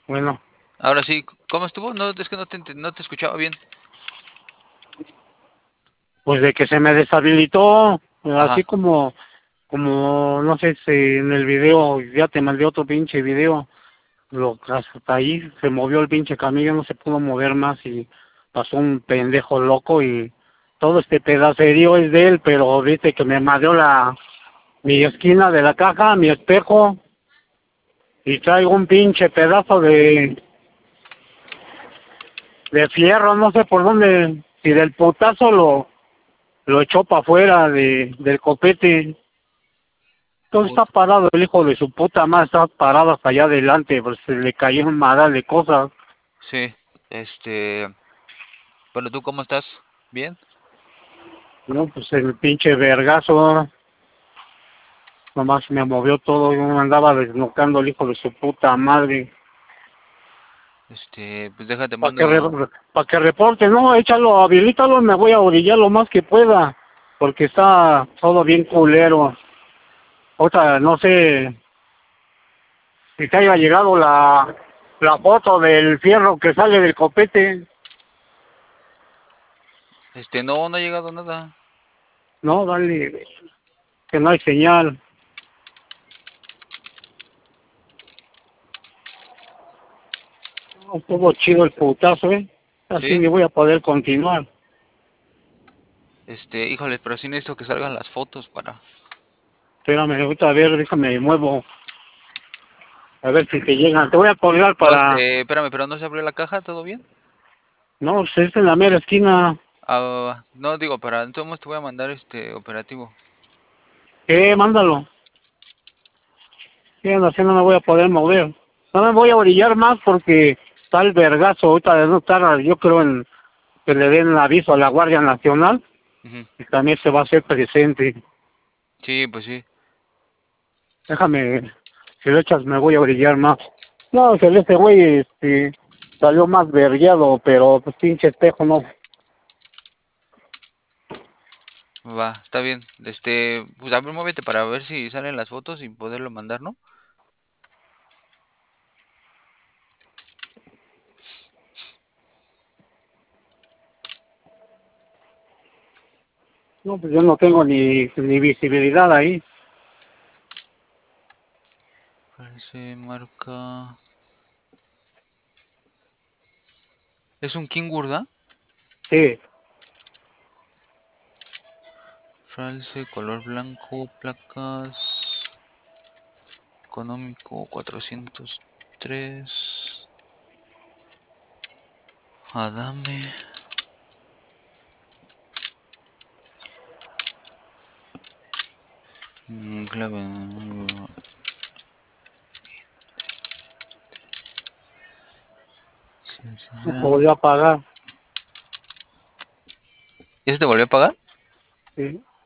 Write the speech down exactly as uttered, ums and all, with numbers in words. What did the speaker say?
Bueno, Ahora sí, ¿cómo estuvo? No, es que no te, ent- no te escuchaba bien. pues de que se me deshabilitó, así Ajá. como, como, no sé si en el video, ya te mandé otro pinche video, lo, hasta ahí se movió el pinche camillo, no se pudo mover más y pasó un pendejo loco y todo este pedacerío es de él, pero viste que me madreó la, mi esquina de la caja, mi espejo, y traigo un pinche pedazo de, de fierro, no sé por dónde, si del putazo lo, lo echó para afuera de, del copete. Entonces está Put- parado el hijo de su puta madre, está parado hasta allá adelante, pues se le cayeron madral de cosas. Sí, este, bueno, ¿tú cómo estás? ¿Bien? No, pues el pinche vergazo, nomás me movió todo, yo me andaba desnocando el hijo de su puta madre. Este, pues déjate, Para que, re, mando. pa que reporte, no, échalo, habilítalo, me voy a orillar lo más que pueda, porque está todo bien culero. Otra, no sé si te haya llegado la, la foto del fierro que sale del copete. Este, no, no ha llegado nada. No, dale, que no hay señal. No, estuvo chido el putazo, ¿eh? Así ¿Sí? ni voy a poder continuar. Este, híjole, pero sí necesito que salgan las fotos para. Espérame, ahorita a ver, déjame muevo. A ver si te llegan. Te voy a colgar No, para... este, espérame, pero no se abrió la caja, ¿todo bien? No, pues es en la mera esquina. Ah, no, digo, para, entonces te voy a mandar este operativo. Eh, mándalo. Sí, así no me voy a poder mover. No me voy a orillar más porque está el vergazo. Ahorita de no estar, yo creo en que le den aviso a la Guardia Nacional Ujú. y también se va a hacer presente. Sí, pues sí. Déjame, si lo echas me voy a orillar más. No, que este güey este, salió más vergueado, pero pues pinche espejo no. Va, está bien. Este, pues a ver, muévete para ver si salen las fotos y poderlo mandar, ¿no? No, pues yo no tengo ni, ni visibilidad ahí. Parece marca. ¿Es un King ¿da? Sí, Fralce, color blanco, placas. Económico cuatrocientos tres. Adame. mm, Clave. no volvió a pagar. ¿Ya se te volvió a pagar? Sí.